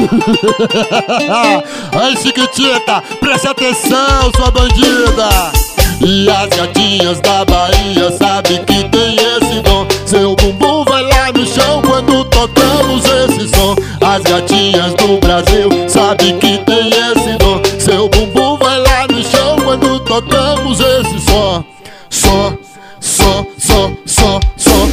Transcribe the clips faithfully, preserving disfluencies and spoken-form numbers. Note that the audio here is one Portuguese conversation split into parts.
Ai, Chiquitita, preste atenção, sua bandida. E as gatinhas da Bahia sabem que tem esse dom. Seu bumbum vai lá no chão quando tocamos esse som. As gatinhas do Brasil sabem que tem esse dom. Seu bumbum vai lá no chão quando tocamos esse som. Som, som, som, som, som.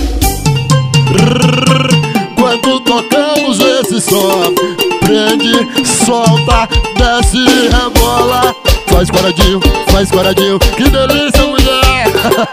Quando tocamos esse som, prende, solta, desce, rebola. Faz quadradinho, faz quadradinho, que delícia, mulher.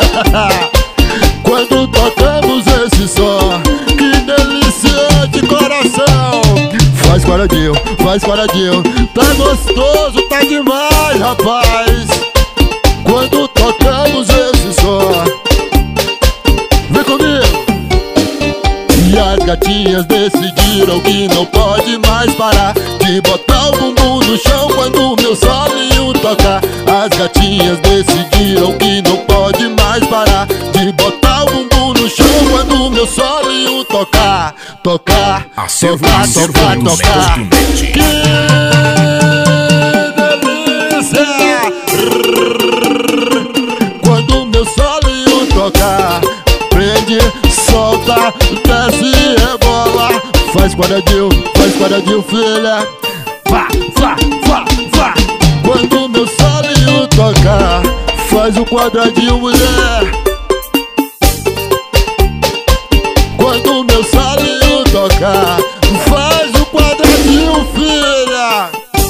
Quando tocamos esse som, que delícia de coração. Faz quadradinho, faz quadradinho, tá gostoso, tá demais, rapaz. Quando tocamos esse som, vem comigo. E as gatinhas decidiram que não pode mais parar de botar o bumbum no chão quando meu solinho tocar. As gatinhas decidiram que não pode mais parar de botar o bumbum no chão quando meu solinho tocar. Tocar, tocar, tocar, tocar. Que delícia! Quando meu solinho tocar, prende, solta, desce, rebola. Faz quadradinho, faz quadradinho, filha. Vá, vá, vá, vá. Quando meu solinho tocar, faz o quadradinho, mulher. Quando meu solinho tocar, faz o quadradinho, filha.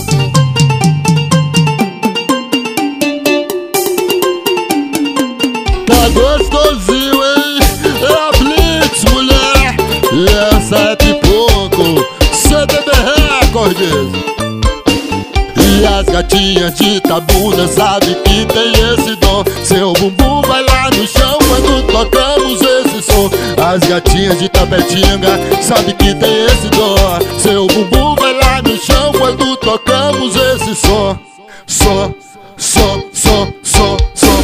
Tá gostosinho, hein? É a Blitz, mulher. E essa é Pipoco, C D B Records. E as gatinhas de Itabuna sabem que tem esse dom. Seu bumbum vai lá no chão quando tocamos esse som. As gatinhas de Tapetinga sabem que tem esse dom. Seu bumbum vai lá no chão quando tocamos esse som. Som, som, som, som, som.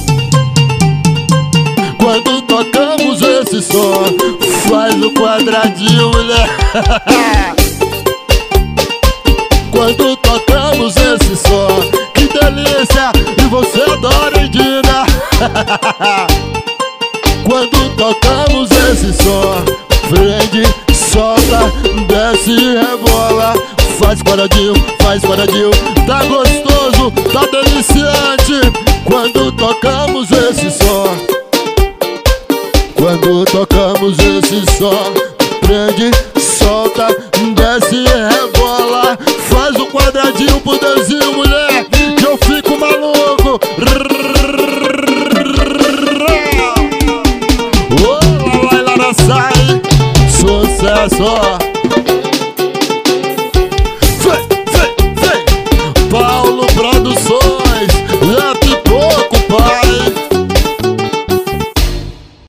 Quando tocamos esse som, faz o quadradinho, mulher. Quando tocamos esse som, que delícia, e você adora, Indina. Quando tocamos esse som, prende, solta, desce, rebola. Faz quadradinho, faz quadradinho, tá gostoso, tá deliciante. Quando tocamos esse som, quando tocamos esse som, prende, solta, desce, rebola. Faz um quadradinho pro Deusinho, mulher, que eu fico maluco. Oh, lá, lá, lá, sai, sucesso.